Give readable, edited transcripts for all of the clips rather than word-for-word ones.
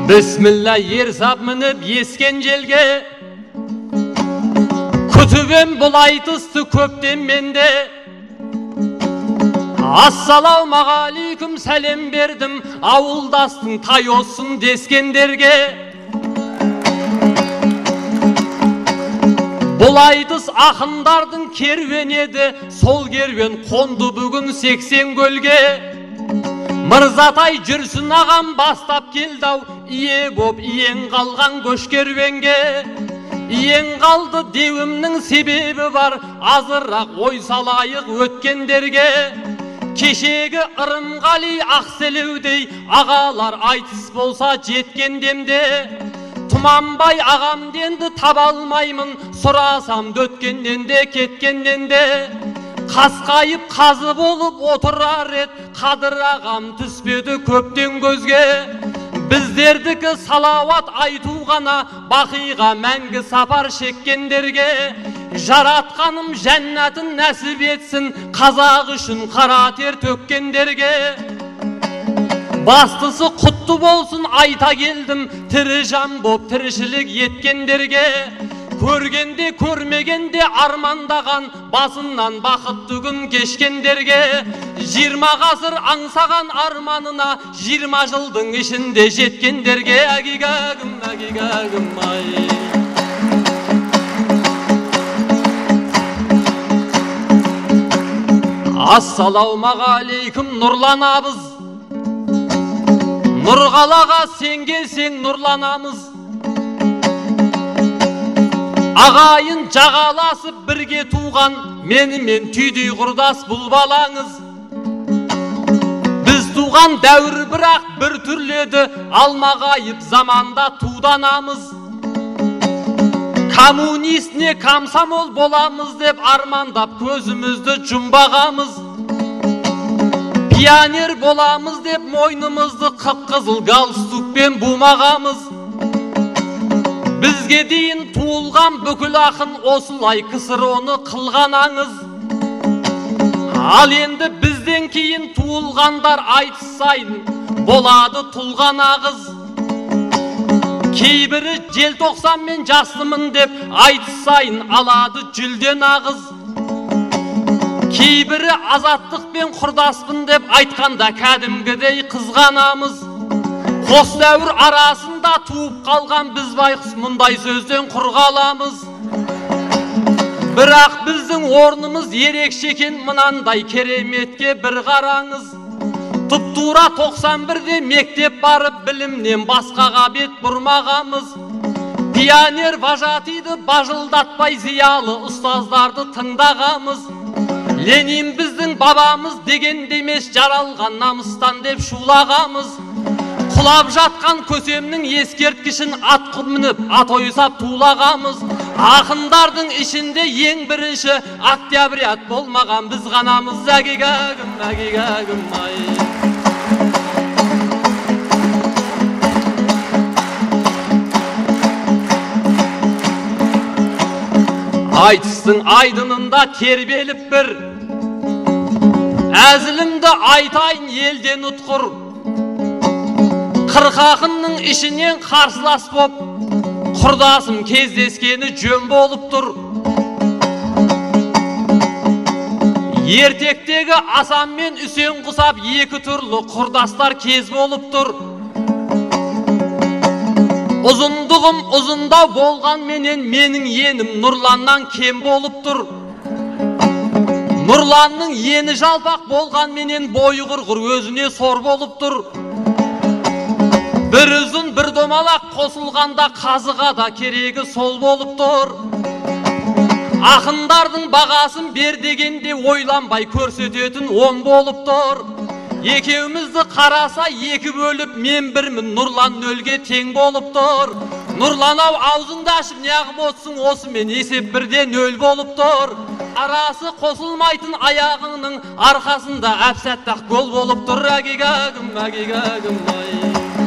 Bismillah yer sap minib esken jelge, kütübem bulaytısты köpten mende. Assalamu alaikum selam berdim, avuldastın tay olsun deskenderge. Bulaydız akındardın kerven edi, sol kerven kondu bugün 80 gölge. Mırzatay Jürsün ağam bastap keldav, iye bop iyen kalgan göç kervenge. İyen kaldı devimnin sebebi var, azırak oy salayık ötkenderge. Keşegi Irımgali Akselevdey ağalar aytыс bolsa jetken demde. Tumanbay ağam dendi tabalmaymın, sorasam dötkenden de ketkenden de. Kaskayıp kazı bolup oturar et, Kadir ağam түспеді köpten gözge. Bizderdiki salavat aytuğana, bakıga мәңгі sapar şekkenderge. Jaratkanım cennetin nasip etsin, kazak üçün kara ter tökkenderge. Bastısı kutlu bolsun ayta geldim, tirijan bop tirişilik yetkenderge. Көргенде көрмегенде армандаған, басынан бақытты күн кешкендерге. 20 ғасыр аңсаған арманына 20 жылдың ішінде жеткендерге. Агигагым, агигагым ай. Ассалауму алейкум нұрланабыз. Нұрғалаға сен келсең нұрланамыз. Ағайын жағаласып бірге туған, менімен түйдей құрдас бұл балаңыз. Біз туған дәуір бірақ бір түрледі, алмағайып заманда туданамыз. Коммунистне комсомол боламыз деп армандап көзімізді жұмбағамыз. Пионер боламыз деп мойнымызды қып-қызыл галстукпен бумағамыз. Бізге дейін туылған бүкіл ақын осылай ксро-ны қылған аңыз. Ал енді бізден кейін туылғандар айтысайын, болады тұлған ағыз. Кейбірі желтоқсан мен жасымын деп айтысайын, алады жүлден ағыз. Кейбірі азаттық пен құрдаспын деп айтқанда кәдімгідей қызғанамыз. Қос дәуір арасында туып қалған біз байқұс мұндай сөзден құр қаламыз. Бірақ біздің орнымыз ерекше екен, мынандай кереметке бір қараңыз. Тұп-тура 91-де мектеп барып білімнен басқаға бет бұрмағамыз. Пионер вожатыйды бажылдатпай зиялы ұстаздарды тыңдағамыз. Ленин біздің бабамыз деген демес, жаралған намыстан деп шулағамыз. Құлап жатқан көсемнің ескерткішін атқыр мініп, ат ойсап тулағамыз. Ақындардың ішінде ең бірінші октябрят болмаған біз ғанамыз. Агигагым, агигагым ай. Айтыстың айдынында тербеліп бір, әзілімді айтайын елден ұтқыр. Қырық ақынның ішінен қарсылас боп, құрдасым кездескені жөн болып тұр. Ертектегі Асан мен Үсен құсап екі түрлі құрдастар кез болып тұр. Ұзындығым ұзындау болған менен менің енім Нұрланнан кем болып тұр. Нұрланның ені жалпақ болған менен бойы құрғыр өзіне сор болып тұр. Бір үзін бір домалақ қосылғанда қазыға да керегі сол болып тұр. Ақындардың бағасын бер дегенде ойланбай көрсететін он болып тұр. Екеумізді қараса екі бөліп мен бірмін, Нұрлан нөлге тең болып тұр. Нұрлан-ау аузыңды ашып неғып отсың, осымен есеп бірде нөл болып тұр. Арасы қосылмайтын аяғыңның арқасында әпсәттақ гол болып тұр. Агигагым, агигагым ай.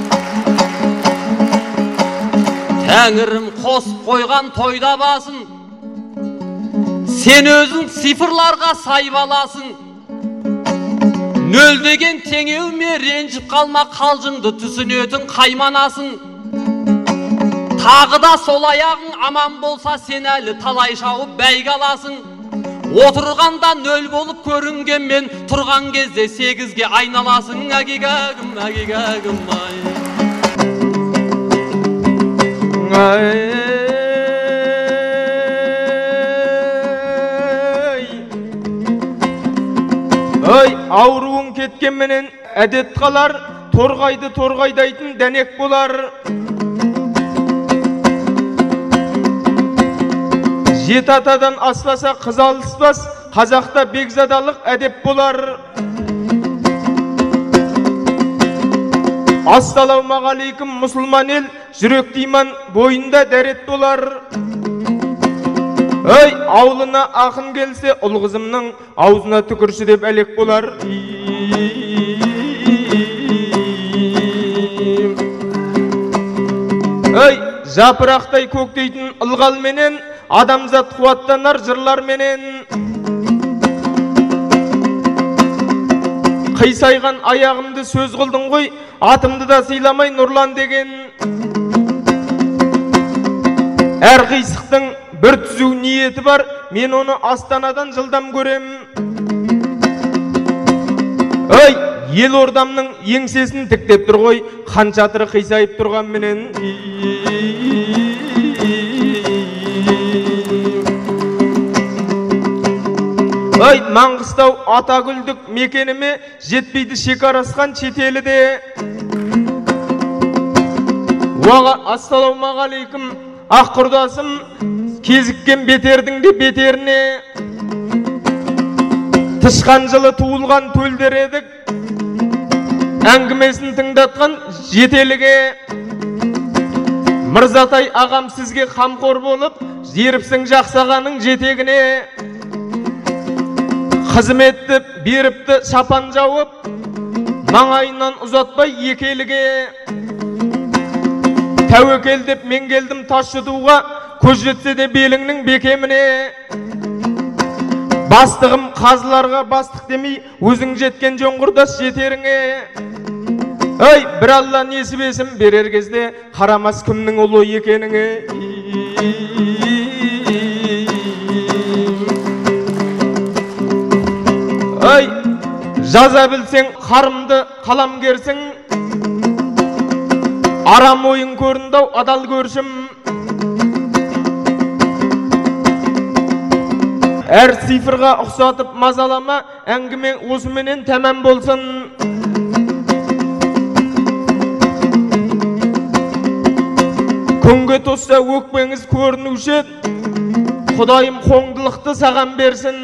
Тәңірім қосып қойған тойда басын, сен өзің цифрларға сайып аласың. Нөл деген теңеуме ренжіп қалма, қалжыңды түсінетін қайманасың. Тағы да сол аяғың аман болса, сен әлі талай шауып бәйге аласың. Отырғанда нөл болып көрінген мен, тұрған кезде 8-ге айналасың. Әгигәгім, әгигәгім, Ай, ауруың кеткен менен әдет қалар, торғайды торғайдайтын дәнек болар. Жеті атадан аспаса қыз алыспас, қазақта бекзадалық әдеп болар. Ассалаумағалейкум мұсылман ел, жүрек иман бойында дәрет болар. Ой, аулына ақын келсе, ұл қызымның аузына түкірші деп әлек болар. Ой, жапырақтай көктейтін ылғал менен, адамзат қуаттанар жырлар менен. Қисайған аяғымды сөз қылдың ғой, атымды да сыйламай нұрлан деген. Әр қисықтың бір түзу ниеті бар, мен оны Астанадан жылдам көрем. Ой, ел ордамның еңсесін тіктеп тұр ғой, хан шатыры қисайып тұрған менен. Ой, Маңғыстау Атагүлдік мекеніме жетпейді шекарасқан шетелі де. Ассалаумағалейкум, ақ құрдасым, кезіккен бетердің де бетеріне. Тышқан жылы туылған төлдер едік, әңгімесін тыңдатқан жетеліге. Мырзатай ағам сізге қамқор болып, жеріпсің жақсағаның жетегіне. Қызметті беріпті шапан жауып, маңайынан ұзатпай екеліге. Тәуекел деп мен келдім тас жұтуға, көз жетсе де беліңнің бекеміне. Бастығым қазыларға бастық демей, өзің жеткен жон құрдас жетеріңе. Ой, бір алла несібесін берер кезде, қарамас кімнің ұлы екеніңе. Ой, жаза білсең қарымды қаламгерсің, арам ойын көріндау адал көршім. Әр цифрға ұқсатып мазалама, әңгіме осыменен тәмам болсын. Күнге тосса өкпеңіз көрінуші, Құдайым қоңдылықты саған берсін.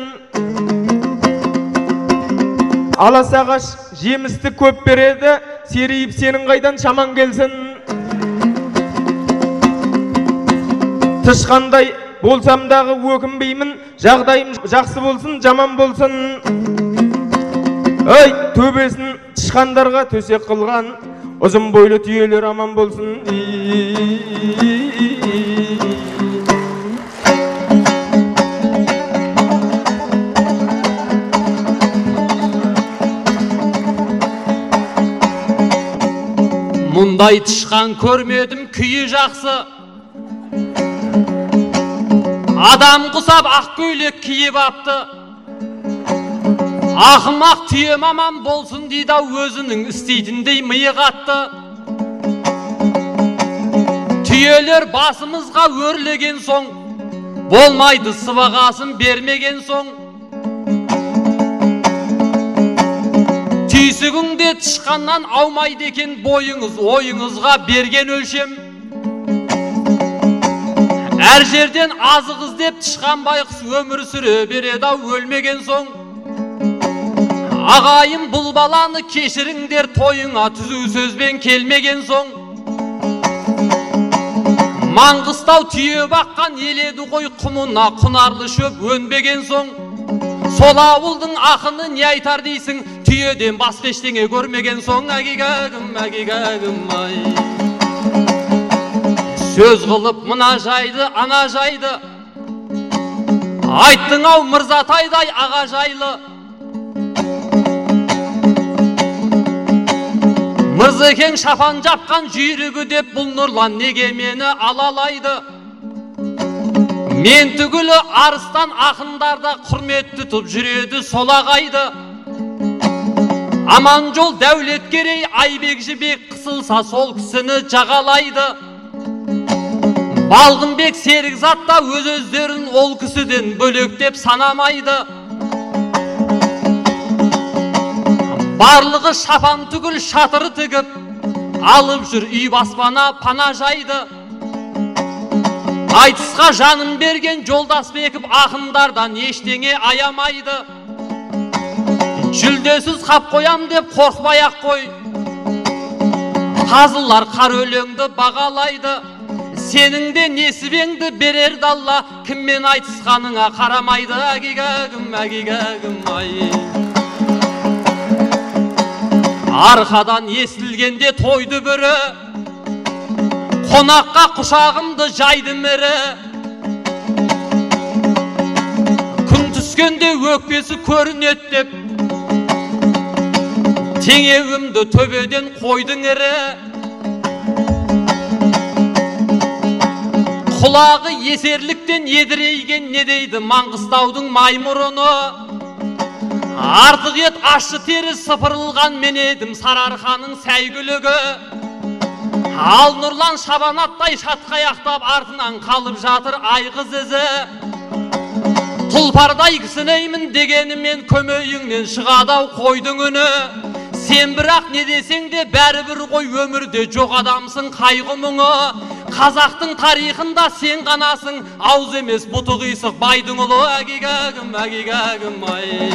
Алас ағаш жемісті көп береді, серейіп сенің қайдан шаман келсін. Тышқандай болсамдағы өкінбеймін, жағдайым жақсы болсын, жаман болсын. Ой, төбесін тышқандарға төсек қылған, ұзын бойлы түйелер аман болсын. Мұндай тышқан көрмедім, күйі жақсы. Адам құсап ақ көйлек киіп апты. Ақымақ түйе маман болсын дейді, өзінің істейтіндей миы қатты. Түйелер басымызға өрлеген соң, болмайды сыбағасын бермеген соң. Түйсігіңде тышқаннан аумайды екен, бойыңыз ойыңызға берген өлшем. Әр жерден азық іздеп тышқан байқұс өмір сүре береді өлмеген соң. Ағайым бұл баланы кешіріңдер, тойыңа түзу сөзбен келмеген соң. Маңғыстау түйе баққан еледі ғой, құмына құнарлы шөп өнбеген соң. Сол ауылдың ақыны не айтар дейсің, түйеден басқа ештеңе көрмеген соң. Әгигәгім, әгигәгім, ай. Сөз қылып мына жайды, ана жайды, айттың ау Мырзатайдай аға жайлы. Мырзекең шапан жапқан жүйрігі деп бұл Нұрлан неге мені алалайды? Мен түгілі арыстан ақындарда құрмет тұтып жүреді солағайды. Аманжол Дәулеткерей Айбек жібек қысылса сол кісіні жағалайды. Балғынбек Серікзатта өз-өздерін ол кісіден бөлектеп санамайды. Барлығы шапан түгіл шатыры тігіп, алып жүр үй баспана пана жайды. Айтысқа жанын берген Жолдасбеков ақындардан ештеңе аямайды. Жүлдесіз қап қоям деп қорқпай-ақ қой. Қазылар қар өлеңді бағалайды. Сенің де несібеңді берерді Алла, кіммен айтысқаныңа қарамайды. Әгигәгім, әгигәгім, ай. Арқадан естілгенде тойды бүрі, қонаққа құшағымды жайды мірі. Күн түскенде өкпесі көрінет деп, теңеуімді төбеден қойдың ірі. Құлағы есерліктен едірейген не дейді Маңғыстаудың маймұрыны. Артық ет ашы тері сыпырылған мен едім Сарыарқаның сәйгүлігі. Ал Нұрлан шабанаттай шатқаяқтап артынан қалып жатыр айғыз ізі. Тұлпардай кісінеймін дегенімен көмейіңнен шығадау қойдың үні. Сен бірақ не десең де бәрібір ғой, өмірде жоқ адамсың қайғы мұңы. Қазақтың тарихында сен қанасың, ауыз емес бұты қисық байдың ұлы. Әгигәгім, әгигәгім, ай.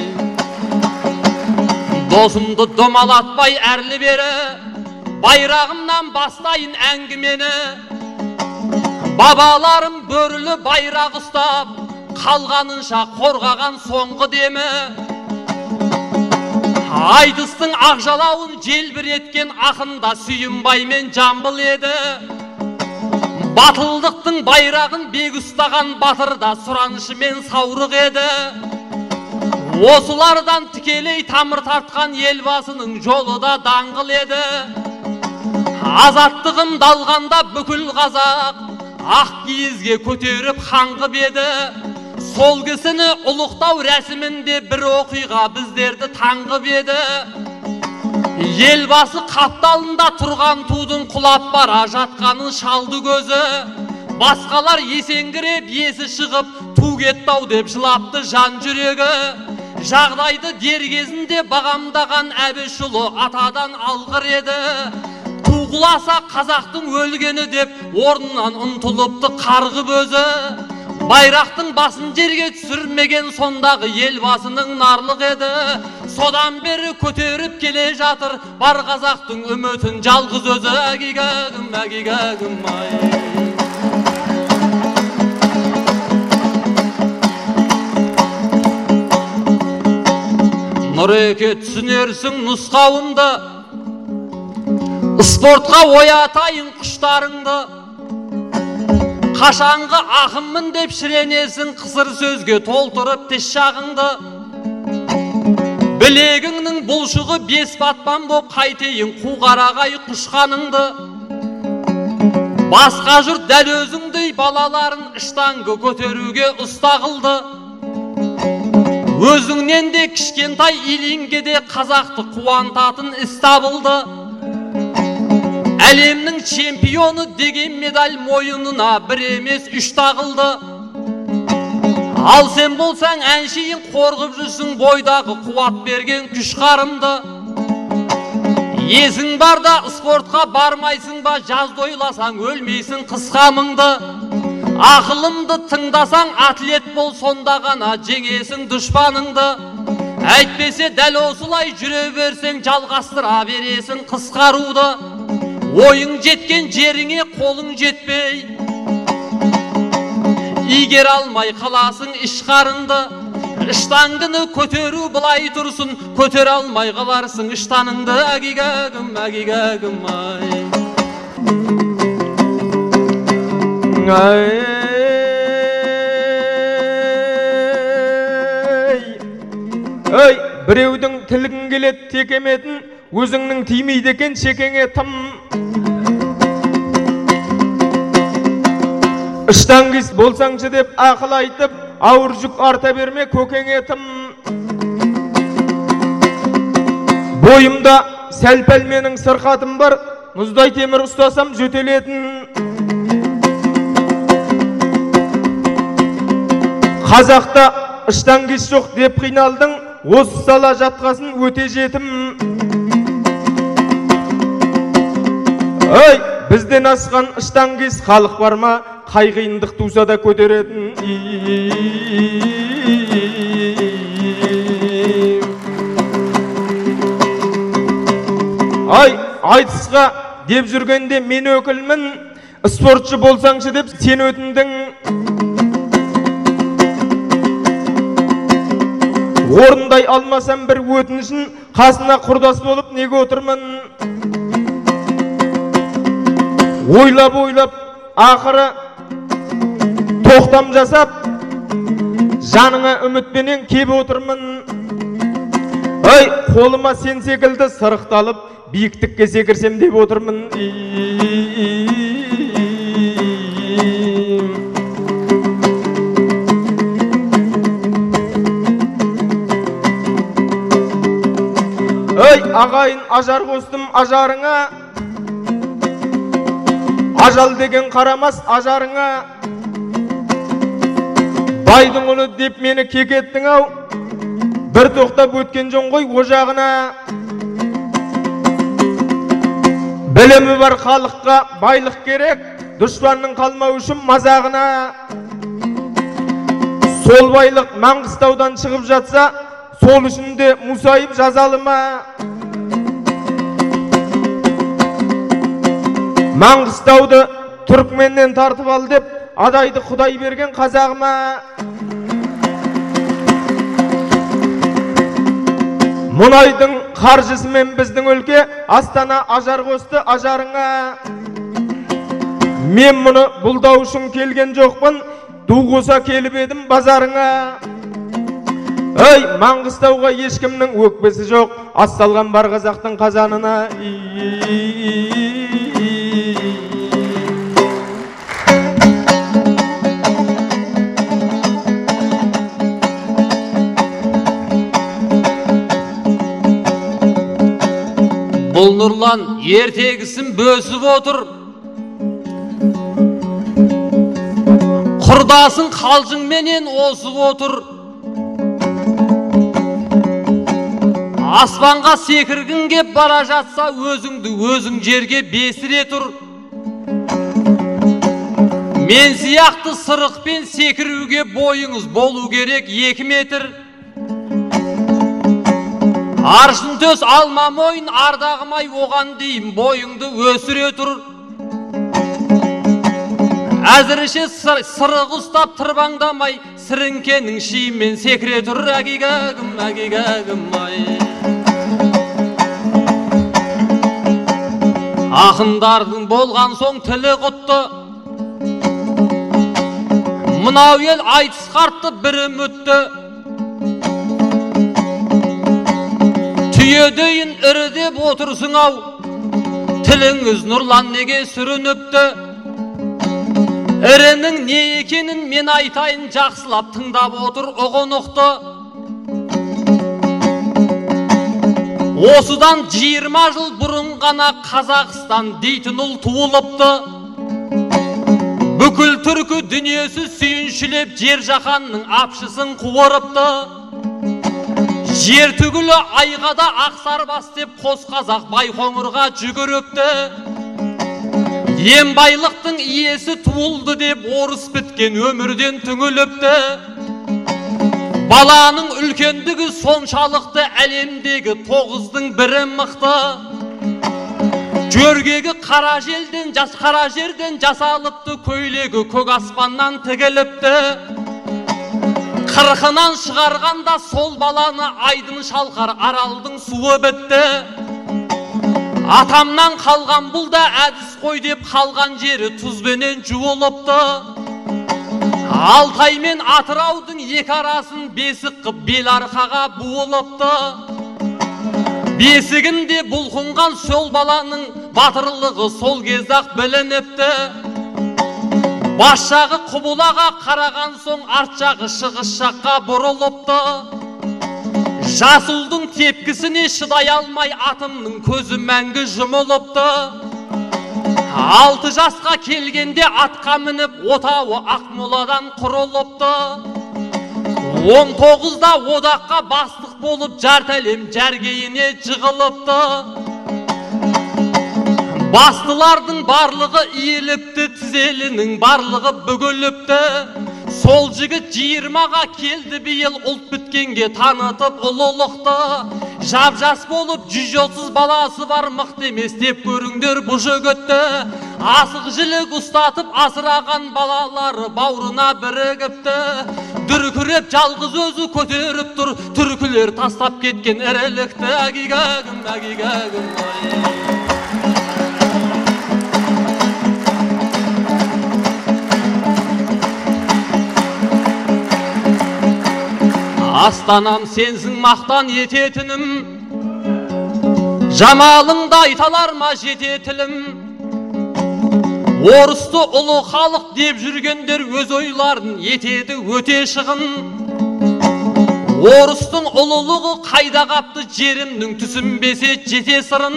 Досымды домалатпай әрлі бері, байрағымнан бастайын әңгімені. Бабаларым бөрілі байрақ ұстап, қалғанынша қорғаған соңғы демі. Айтыстың ақжалауын желбіреткен ақында Сүйінбай мен Жамбыл еді. Батылдықтың байрағын бек ұстаған батырда сұранышымен саурық еді. Осылардан тікелей тамыр тартқан елбасының жолы да даңғыл еді. Азаттығым далғанда бүкіл қазақ ақ киізге көтеріп қаңғып еді. Сол кісіні ұлықтау рәсімінде бір оқиға біздерді таңғып еді. Елбасы қапталында тұрған тудың құлап бара жатқанын шалды көзі. Басқалар есеңгіреп есі шығып ту кеттау деп жылапты жан жүрегі. Жағдайды дер кезінде бағамдаған Әбішұлы атадан алғыр еді. Туғыласа қазақтың өлгені деп орнынан ұмтылыпты қарғып өзі. Байрақтың басын жерге түсірмеген сондағы елбасының нарлық еді. Содан бері көтеріп келе жатыр бар қазақтың үмітін жалғыз өзі. Әгигәгім, әгигәгім, ай. Нұреке түсінерсің нұсқауымды, спортқа оятайын құштарыңды. Қашанғы ақыммын деп шіренесің қысыр сөзге толтырып тіс жағыңды. Білегіңнің бұлшығы бес батпан боп қайтейін қуғарағай құшқаныңды. Басқа жұрт дәл өзіңдей балаларын іштаңғы көтеруге ұстағылды. Өзіңнен де кішкентай илеңгеде қазақты қуантатын іс табылды. Әлемнің чемпионы деген медаль мойынына бір емес үш тағылды. Ал сен болсаң әншейін қорғып жүрсің бойдағы қуат берген күш қарымды. Есің барда спортқа бармайсың ба, жазды ойласаң өлмейсің қысқамыңды. Ақылымды тыңдасаң атлет бол, сонда ғана жеңесің дұшпаныңды. Әйтпесе дәл осылай жүре берсең жалғастыра бересің қысқаруды. Ойың жеткен жеріңе қолың жетпей, игер алмай қаласың ішқарынды. Іштаңдыны көтеру былай тұрсын, көтер алмай қаларсың іштаныңды. Әгигәгім, әгигәгім, ай. Ай, біреудің тілгін келет текеметін, өзіңнің тимейді екен шекеңе тым. Іштангис болсаңшы деп ақыл айтып, ауыр жүк арта берме көкеңе тым. Бойымда сәл-пәл менің сырқатым бар, мұздай темір ұстасам жөтелетін. Қазақта іштангис жоқ деп қиналдың, осы сала жатқасын өте жетім. Ой, бізден асқан іштангис халық бар ма, қай қиындық туса да көтеретін. Ай, айтысқа деп жүргенде мен өкілмін, спортшы болсаңшы деп сен өтіндің. Орындай алмасам бір өтінішін, қасына құрдас болып неге отырмын. Ойлап, ақыры тоқтам жасап, жаныңа үмітпенен кеп отырмын. Ой, қолыма сен секілді сырықталып, биіктікке секірсем деп отырмын. Ой, ағайын ажар қостым ажарыңа, ажал деген қарамас ажарыңа. Байдың ұлы деп мені кекеттің ау, бір тоқтап өткен жон ғой ожағына. Білімі бар халыққа байлық керек, дұшпанның қалмау үшін мазағына. Сол байлық Маңғыстаудан шығып жатса, сол үшін де мұсайып жазалы ма? Маңғыстауды Түркменнен тартып ал деп, адайды Құдай берген қазағыма. Мұнайдың қаржысымен біздің өлке, Астана ажар қосты ажарыңа. Мен мұны бұлдау үшін келген жоқпын, ду қоса келіп едім базарыңа. Ой, Маңғыстауға ешкімнің өкпесі жоқ, ас салған бар қазақтың қазанына. Бұл Нұрлан ертегісін бөсіп отыр, құрдасын қалжыңменен осып отыр. Аспанға секіргін кеп бара жатса, өзіңді өзің жерге бесіре тұр. Мен сияқты сырықпен секіруге бойыңыз болу керек 2 метр. Аршын төс алма мойын ардағымай оған дейін бойыңды өсіре тұр. Әзірше сырық ұстап тырбаңдамай, сіріңкенің шиімен секіре тұр. Әгегәгім, әгегәгім ай. Ақындардың болған соң тілі құтты, мынау ел айтыс қартты бір үмітті. Түйедейін ірідеп отырсың ау, тіліңіз Нұрлан неге сүрініпті. Ірінің не екенін мен айтайын, жақсылап тыңдап отыр ұғынықты. Осыдан 20 жыл бұрын ғана Қазақстан дейтін ұл туылыпты. Бүкіл түркі дүниесі сүйіншілеп жер жаһанның апшысын қуырыпты. Жер түгілі айғада ақсарбас деп қос қазақ Байқоңырға жүгіріпті. Ем байлықтың иесі туылды деп орыс біткен өмірден түңіліпті. Баланың үлкендігі соншалықты, әлемдегі 9-дың бірі мықты. Жөргегі қара жерден жасалыпты, көйлегі көк аспаннан тігіліпті. Қырқынан шығарғанда сол баланы айдын шалқар аралдың суы бітті. Атамнан қалған бұл да әдіс қой деп қалған жері тұзбенен жуылыпты. Алтай мен Атыраудың екі арасын бесік қып бел арқаға буылыпты. Бесігінде бұлқынған сол баланың батырлығы сол кезақ білініпті. Бас жағы құбылаға қараған соң арт жағы шығыс жаққа бұрылыпты. Жас ұлдың тепкісіне шыдай алмай атымның көзі мәңгі жұмылыпты. 6 жасқа келгенде атқа мініп отауы Ақмоладан құрылыпты. 19-да одаққа бастық болып жартәлем жәргейіне жығылыпты. Бастылардың барлығы иіліпті, тізелінің барлығы бүгіліпті. Сол жігіт 20-ға келді биыл, ұлт біткенге танытып ұлылықты. Жап-жас болып 130 баласы бар, мықты емес деп көріңдер бұл жігітті. Асық жілік ұстатып асыраған балалары бауырына бірігіпті. Дүркіреп жалғыз өзі көтеріп тұр, түркілер тастап кеткен ірілікті. Әгигәгім, әгигәгім, Астанам сенсің мақтан ететінім, жамалыңда айталар ма жететілім. Орысты ұлы халық деп жүргендер өз ойларын етеді өте шығын. Орыстың ұлылығы қайда қапты, жерімнің түсінбесе жете сырын.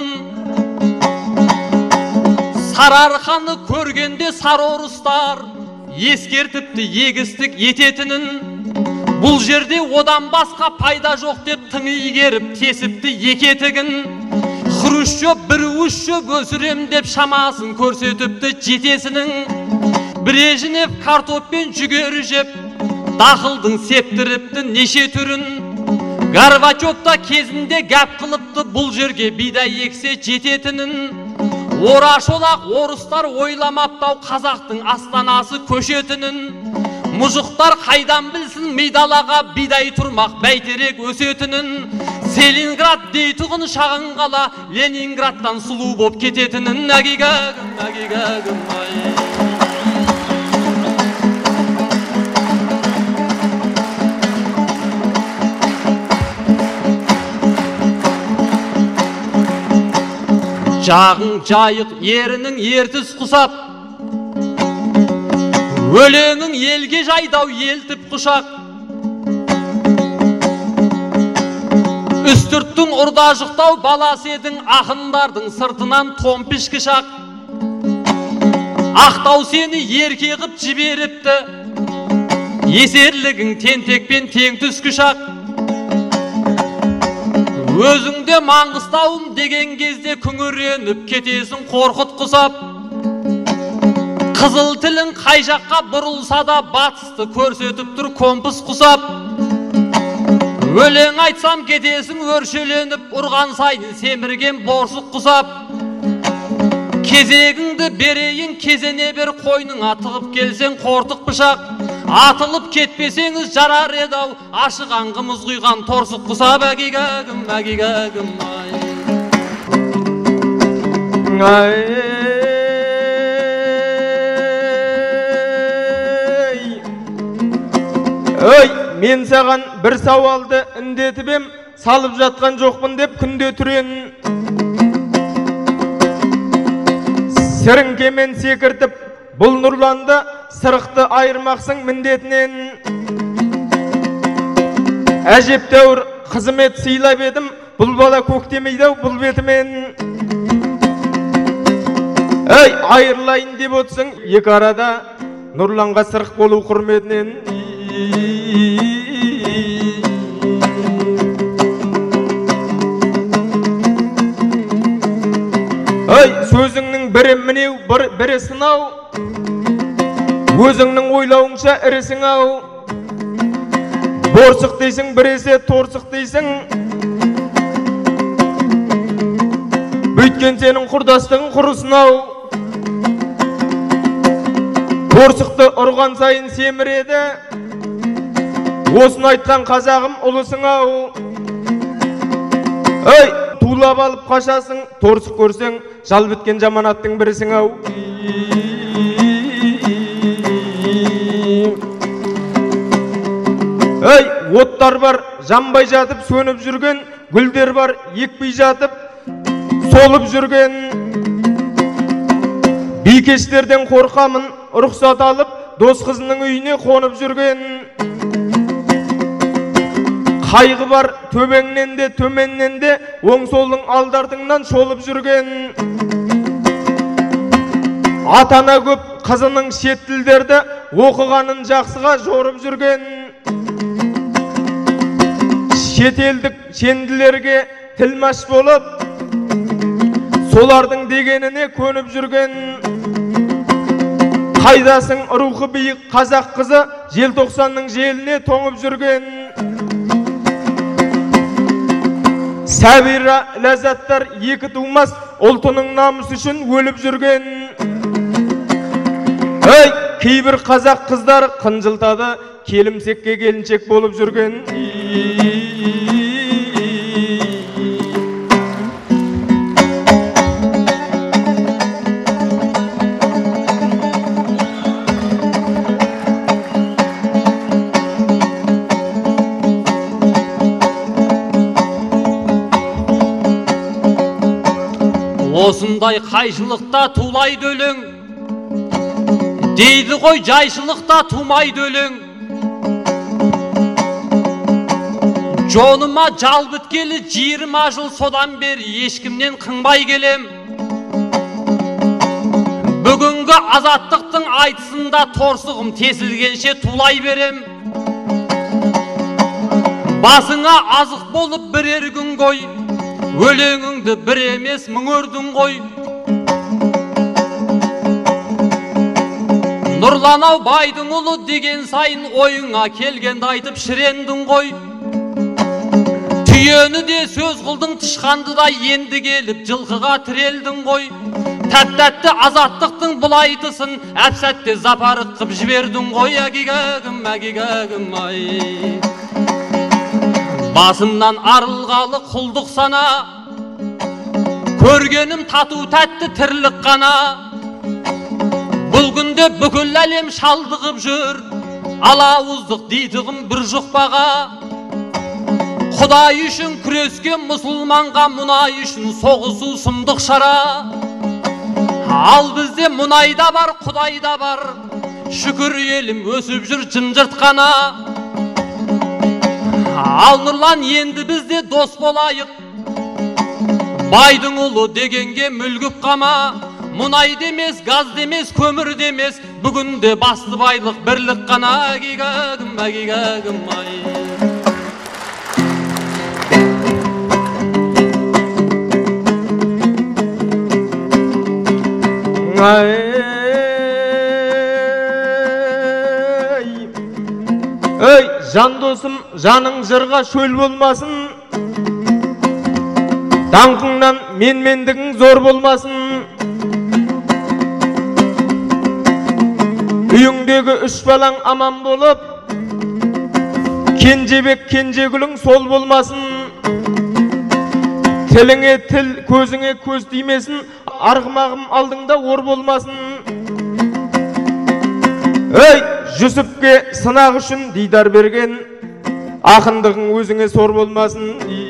Сарыарқаны көргенде сары орыстар ескертіпті егістік ететінін. Бұл жерде одан басқа пайда жоқ деп тың игеріп тесіпті екетігін. Хрущев бір ущев өсірем деп шамасын көрсетіпті жетесінің. Брежнев картоппен жүгері жеп дақылдың септіріпті неше түрін. Горбачевта кезінде гәп қылыпты бұл жерге бидай ексе жететінін. Орашолақ орыстар ойламаптау қазақтың астанасы көшетінін. Мұжықтар қайдан білсін мейдалаға бидай тұрмақ бәйтерек өсетінін. Селинград дейтұғын шағын қала Ленинградтан сұлу боп кететінін. Әгигәгім, әгигәгім, Жағың жайық ерінің ертіс құсап, өлеңің елге жайдау елтіп құшақ. Үстірттің ұрда жұқтау баласы едің, ақындардың сыртынан томпиш кішақ. Ақтау сені ерке қып жіберіпті, есерлігің тентекпен тең түс күшақ. Өзіңде Маңғыстауым деген кезде күңіреніп кетесің қорқыт құсап. Қызыл тілің қай жаққа бұрылса да батысты көрсетіп тұр компас құсап. Өлең айтсам кетесің өршеленіп, ұрған сайын семірген борсық құсап. Кезегіңді берейін кезене бер, қойныңа тығып келсең қортық пышақ. Атылып кетпесеңіз жарар еді-ау, ашыған қымыз құйған торсық құсап. Әгигәгім, әгигәгім, Ой, мен саған бір сауалды індетіп ем, салып жатқан жоқпын деп күнде түрен. Сіріңкемен секіртіп, бұл нұрланды, сырықты айырмақсың міндетінен. Әжептәуір қызмет сыйлап едім, бұл бала көктемейді бұл бетімен. Ей, айырлайын деп отсың, екі арада нұрланға сырық болу құрметінен. Ой, сөзіңнің бірі мінеу, бірі сынау, өзіңнің ойлауыңша ірісің ау. Борсық дейсің, біресе торсық дейсің, бүйткен сенің құрдастығың құрысын ау. Борсықты ұрған сайын семіреді, осын айтқан қазағым ұлысың ау. Ой, тулап алып қашасың, торсық көрсең, жал біткен жаманаттың бірісің ау. Ой, оттар бар, жанбай жатып сөніп жүрген, гүлдер бар екпей жатып солып жүрген. Бикештерден қорқамын рұқсат алып дос қызының үйіне қонып жүрген. Қайғы бар төбеңнен де төменнен де оң солың алдартыңнан шолып жүрген. Атана көп қызының шет тілдерді оқығанын жақсыға жорып жүрген. Шетелдік шенділерге тілмаш болып солардың дегеніне көніп жүрген. Қайдасың рухы биік қазақ қызы желтоқсанның желіне тоңып жүрген. Сәбира ләззаттар екі тумас ұлтының намысы үшін өліп жүрген. Ей, кейбір қазақ қыздар қынжылтады келімсекке келіншек болып жүрген. Осындай қайшылықта тулайды өлең, дейді ғой жайшылықта тумайды өлең. Жоныма жал біткелі 20 жыл содан бері ешкімнен қыңбай келем. Бүгінгі азаттықтың айтысында торсығым тесілгенше тулай берем. Басыңа азық болып бірер күн қой, өлеңіңді бір емес мың өрдің ғой. Нұрланау байдың ұлы деген сайын ойыңа келгенді айтып шірендің ғой. Түйені де сөз қылдың тышқанды да енді келіп жылқыға тірелдің ғой. Тәтті азаттықтың бұл айтысын әпсәтте запарық қып жібердің ғой. Әгигәгім, әгигәгім ай. Басымнан арылғалы құлдық сана, көргенім тату тәтті тірлік қана. Бұл күнде бүкіл әлем шалдығып жүр, алауыздық дейтіғым бір жұқпаға. Құдай үшін күрескен мұсылманға мұнай үшін соғысу сұмдық шара. Ал бізде мұнайда бар, Құдайда бар, шүкір елім өсіп жүр жын-жырт қана. Ал Нұрлан енді бізде дос болайық, байдың ұлы дегенге мүлгіп қама. Мұнай демес, газ демес, көмір демес, бүгінде басты байлық бірлік қана. Әгигәгім, әгигәгім ай. Ей, жан досым, жаның жырға шөл болмасын, даңқыңнан менмендігің зор болмасын. Үйіңдегі 3 балаң аман болып, кенжебек кенжегүлің сол болмасын. Тіліңе тіл, көзіңе көз тимесін, арғымағым алдыңда ор болмасын. Ей, Жүсіпке сынақ үшін дидар берген, ақындығың өзіңе сор болмасын.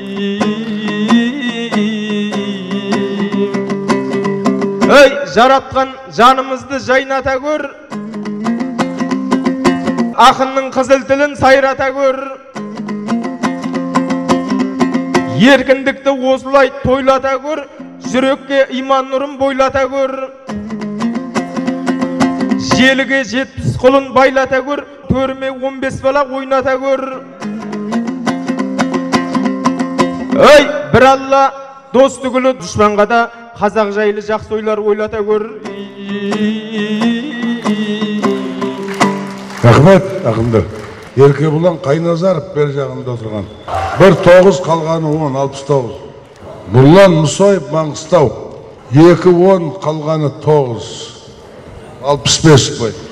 Ей, жаратқан жанымызды жайната көр, ақынның қызыл тілін сайрата көр. Еркіндікті осылай тойлата көр, жүрекке иман нұрын бойлата көр. Желіге 70 құлын байлата көр, төріме 15 бала ойната көр. Ей, бір Алла дос түгілі дұшпанға да қазақ жайлы жақсы ойлар ойлата көр. Рахмет, ақындар. Еркебұлан Қайназаров бер жағында отырған. 1-9 қалғаны 10, 69. Нұрлан Мұсаев Маңғыстау. 2-10 қалғаны 9. 65 қой.